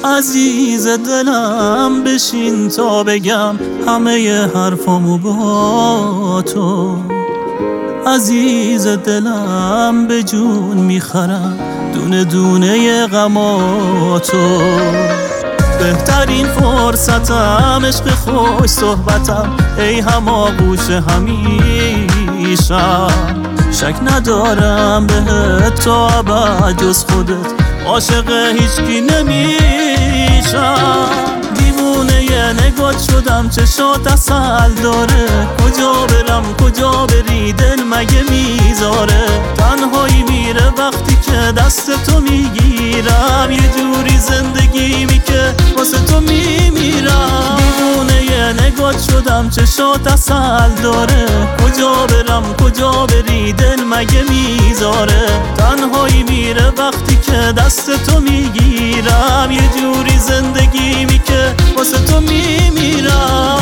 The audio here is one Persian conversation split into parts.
عزیز دلم بشین تا بگم همه حرفامو با تو. عزیز دلم به جون میخرم دونه دونه غماتو. بهترین فرصتم عشق خوش صحبتم، ای هماغوش همیشم. شک ندارم بهت تا ابد جز خودت عاشق هیچکی نمیشم. دیوونه نگات شدم چشات اصل داره، کجا برم کجا بری دل مگه میذاره. تنهایی میره وقتی که دست تو میگیرم، یه جوری زندگیمی که واسه تو میمیرم. دیوونه نگات شدم چشات اصل داره، کجا برم کجا بری دل مگه میذاره. تنهایی میره وقتی که دست تو میگیرم، یه جوری زندگیمی که واسه تو میمیرم.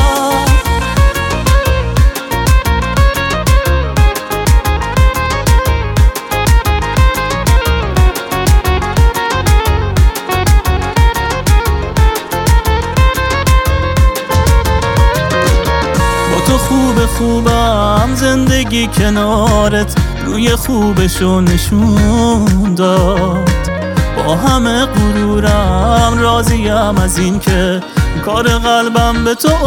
تو خوبم زندگی کنارت روی خوبشو نشون داد. با همه غرورم راضیم از این که کار قلبم به تو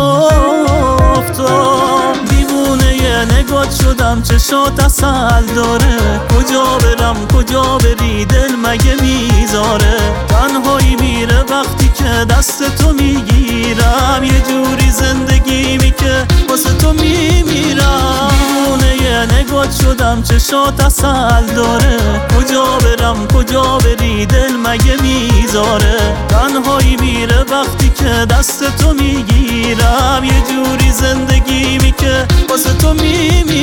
افتاد. دیوونه نگات شدم چشات اصل داره، کجا برم کجا بری دل مگه میذاره. تنهایی میره وقتی که دست تو میگیرم، یه جوری زندگیمی که واسه تو میمیرم. دیوونه نگات شدم چشات اصل داره، کجا برم کجا بری دل مگه میذاره. تنهایی میره وقتی که دست تو میگیرم، یه جوری زندگیمی که واسه تو میمیرم.